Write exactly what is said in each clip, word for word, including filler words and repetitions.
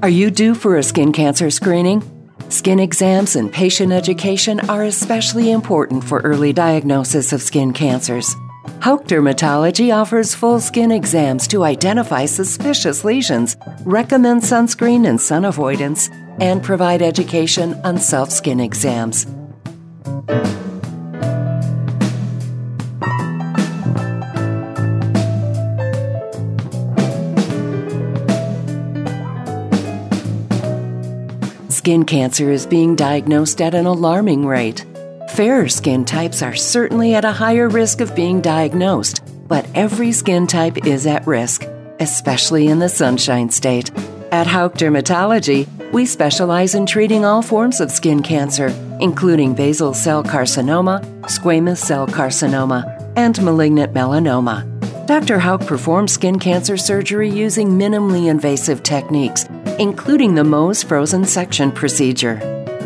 Are you due for a skin cancer screening? Skin exams and patient education are especially important for early diagnosis of skin cancers. Hauck Dermatology offers full skin exams to identify suspicious lesions, recommend sunscreen and sun avoidance, and provide education on self-skin exams. Skin cancer is being diagnosed at an alarming rate. Fairer skin types are certainly at a higher risk of being diagnosed, but every skin type is at risk, especially in the Sunshine State. At Hauck Dermatology, we specialize in treating all forms of skin cancer, including basal cell carcinoma, squamous cell carcinoma, and malignant melanoma. Doctor Hauck performs skin cancer surgery using minimally invasive techniques, including the Mohs frozen section procedure.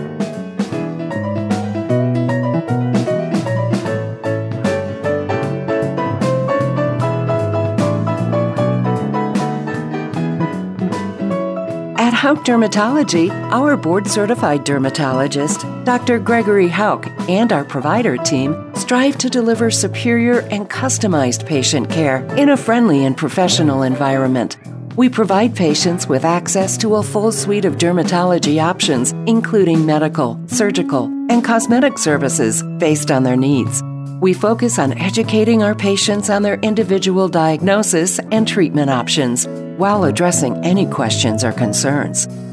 At Hauck Dermatology, our board-certified dermatologist, Doctor Gregory Hauck, and our provider team strive to deliver superior and customized patient care in a friendly and professional environment. We provide patients with access to a full suite of dermatology options, including medical, surgical, and cosmetic services based on their needs. We focus on educating our patients on their individual diagnosis and treatment options while addressing any questions or concerns.